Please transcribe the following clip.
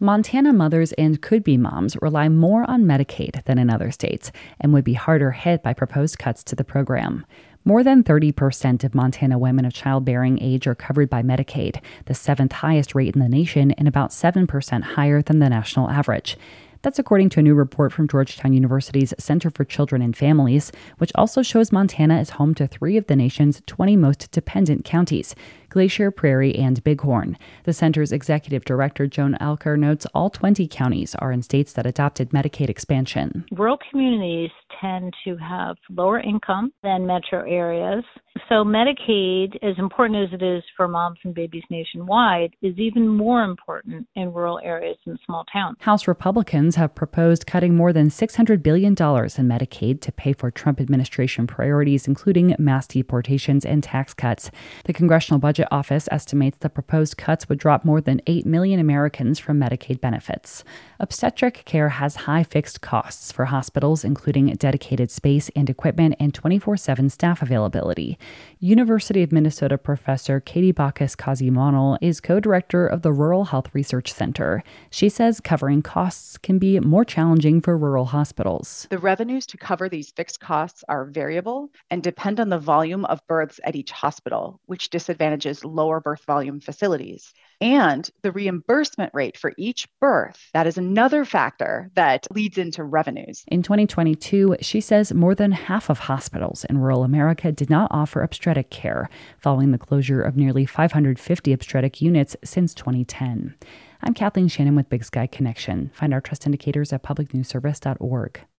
Montana mothers and could-be moms rely more on Medicaid than in other states and would be harder hit by proposed cuts to the program. More than 30% of Montana women of childbearing age are covered by Medicaid, the seventh highest rate in the nation and about 7% higher than the national average. That's according to a new report from Georgetown University's Center for Children and Families, which also shows Montana is home to 3 of the nation's 20 most dependent counties: Glacier, Prairie, and Bighorn. The center's executive director, Joan Alker, notes all 20 counties are in states that adopted Medicaid expansion. Rural communities tend to have lower income than metro areas. So Medicaid, as important as it is for moms and babies nationwide, is even more important in rural areas and small towns. House Republicans have proposed cutting more than $600 billion in Medicaid to pay for Trump administration priorities, including mass deportations and tax cuts. The Congressional Budget Office estimates the proposed cuts would drop more than 8 million Americans from Medicaid benefits. Obstetric care has high fixed costs for hospitals, including dedicated space and equipment and 24/7 staff availability. University of Minnesota professor Katie Bacchus-Kazimonel is co-director of the Rural Health Research Center. She says covering costs can be more challenging for rural hospitals. The revenues to cover these fixed costs are variable and depend on the volume of births at each hospital, which disadvantages lower birth volume facilities. And the reimbursement rate for each birth, that is another factor that leads into revenues. In 2022, she says more than half of hospitals in rural America did not offer obstetric care, following the closure of nearly 550 obstetric units since 2010. I'm Kathleen Shannon with Big Sky Connection. Find our trust indicators at publicnewsservice.org.